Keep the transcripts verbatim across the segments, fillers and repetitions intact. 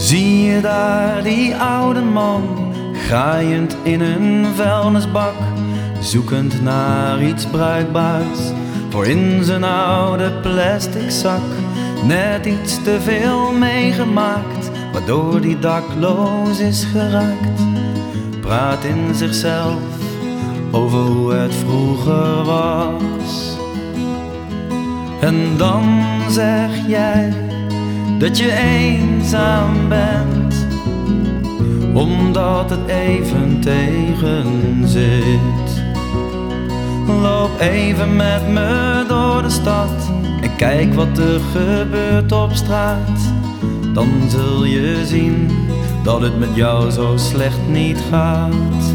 Zie je daar die oude man, graaiend in een vuilnisbak, zoekend naar iets bruikbaars voor in zijn oude plastic zak. Net iets te veel meegemaakt, waardoor die dakloos is geraakt. Praat in zichzelf over hoe het vroeger was. En dan zeg jij dat je eenzaam bent, omdat het even tegen zit. Loop even met me door de stad en kijk wat er gebeurt op straat. Dan zul je zien dat het met jou zo slecht niet gaat.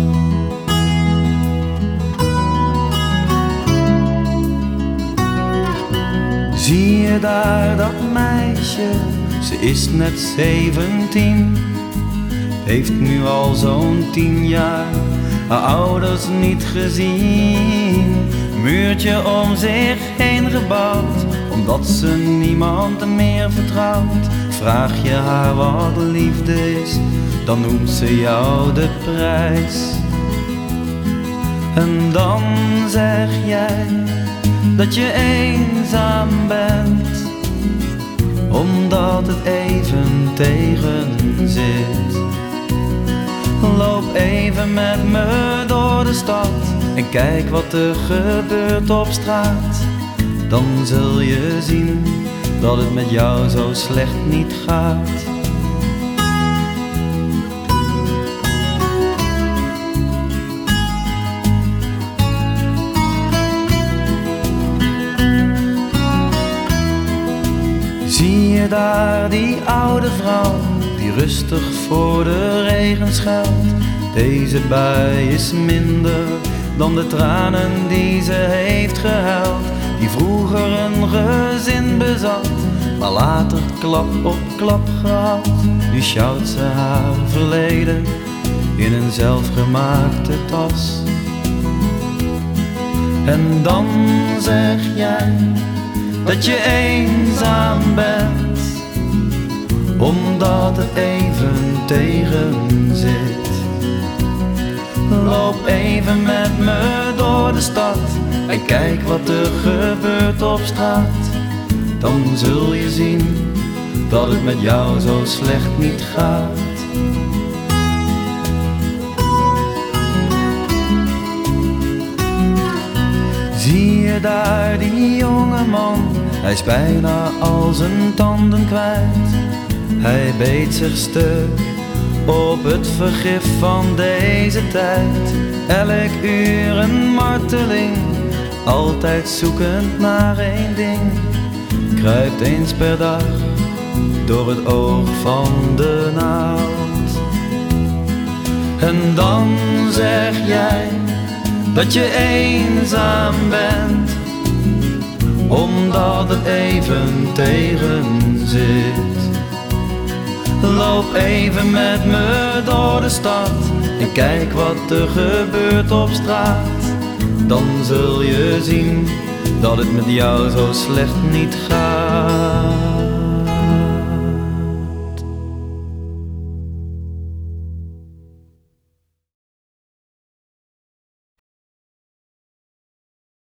Zie je daar dat meisje, ze is net zeventien. Heeft nu al zo'n tien jaar haar ouders niet gezien. Muurtje om zich heen gebouwd, omdat ze niemand meer vertrouwt. Vraag je haar wat liefde is, dan noemt ze jou de prijs. En dan zeg jij dat je eenzaam bent, omdat het even tegen zit. Loop even met me door de stad en kijk wat er gebeurt op straat. Dan zul je zien dat het met jou zo slecht niet gaat. Zie je daar die oude vrouw, die rustig voor de regen schuilt. Deze bui is minder dan de tranen die ze heeft gehuild. Die vroeger een gezin bezat, maar later klap op klap gehad. Nu sjouwt ze haar verleden in een zelfgemaakte tas. En dan zeg jij dat je eenzaam bent, omdat het even tegen zit. Loop even met me door de stad en kijk wat er gebeurt op straat. Dan zul je zien dat het met jou zo slecht niet gaat. Zie je daar die jonge man, hij is bijna al zijn tanden kwijt. Hij beet zich stuk op het vergif van deze tijd. Elk uur een marteling, altijd zoekend naar één ding. Kruipt eens per dag door het oog van de naald. En dan zeg jij dat je eenzaam bent, omdat het even tegen zit. Loop even met me door de stad en kijk wat er gebeurt op straat. Dan zul je zien dat het met jou zo slecht niet gaat.